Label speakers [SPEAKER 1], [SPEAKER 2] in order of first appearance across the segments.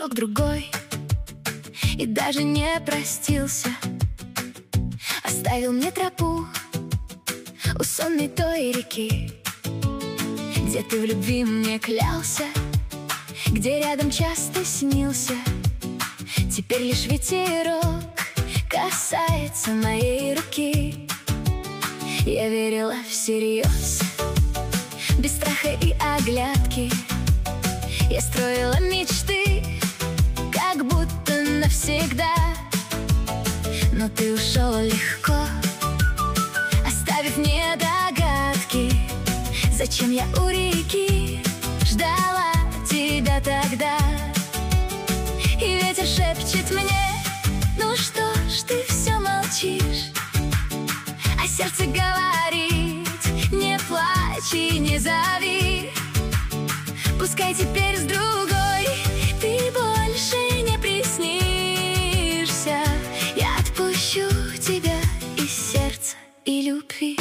[SPEAKER 1] ушел к другой и даже не простился. Оставил мне тропу у сонной той реки, где ты в любви мне клялся, где рядом часто снился. Теперь лишь ветерок касается моей руки. Я верила всерьез, без страха и оглядки. Я строила мечты, как будто навсегда. Но ты ушел легко, оставив мне догадки. Зачем я у реки ждала тебя тогда? И ветер шепчет мне: ну что ж ты все молчишь? А сердце говорит: не плачь и не зови. Пускай теперь с другой ты больше не приснишься. Я отпущу тебя из сердца и любви.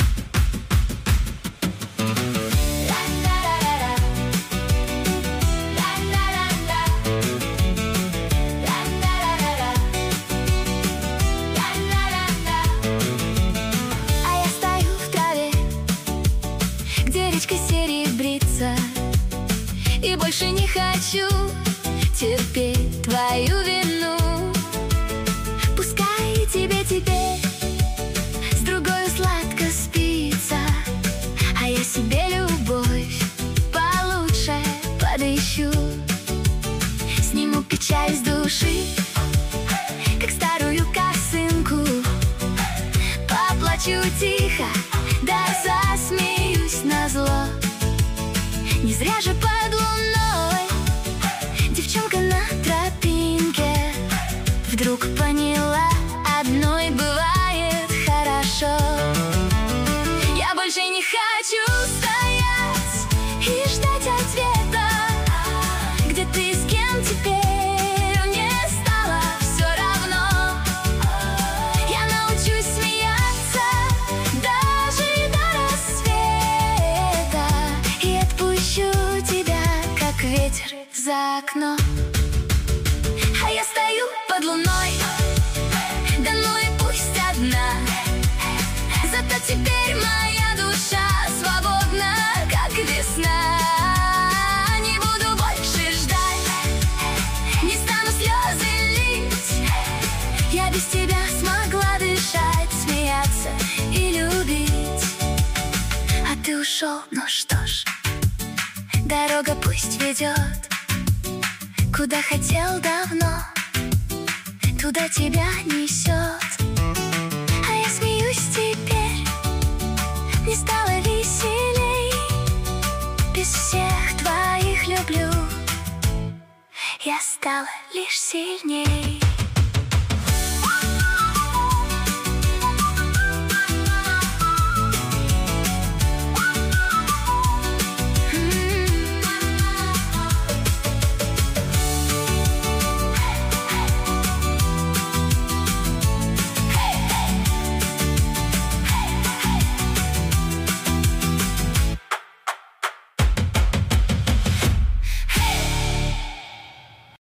[SPEAKER 1] А я стою в траве, где речка серебрится, и больше не хочу терпеть твою вину. Пускай тебе теперь с другой сладко спится, а я себе любовь получше подыщу. Сниму печаль с души, как старую косынку. Поплачу тихо, да засмеюсь назло. Не зря же под луной девчонка на тропинке вдруг поняла: одной бывает хорошо. Я больше не хочу стоять и ждать ответа. Где ты, с кем теперь, мне стало все равно. Я научусь смеяться даже до рассвета и отпущу тебя, как ветер за окно. А я стою под луной, да ну и пусть одна. Зато теперь моя душа свободна, как весна. Не буду больше ждать, не стану слезы лить. Я без тебя смогла дышать, смеяться и любить. А ты ушел, ну что ж, дорога пусть ведет куда хотел давно, туда тебя несет. А я смеюсь теперь, не стало веселей. Без всех твоих люблю я стала лишь сильней.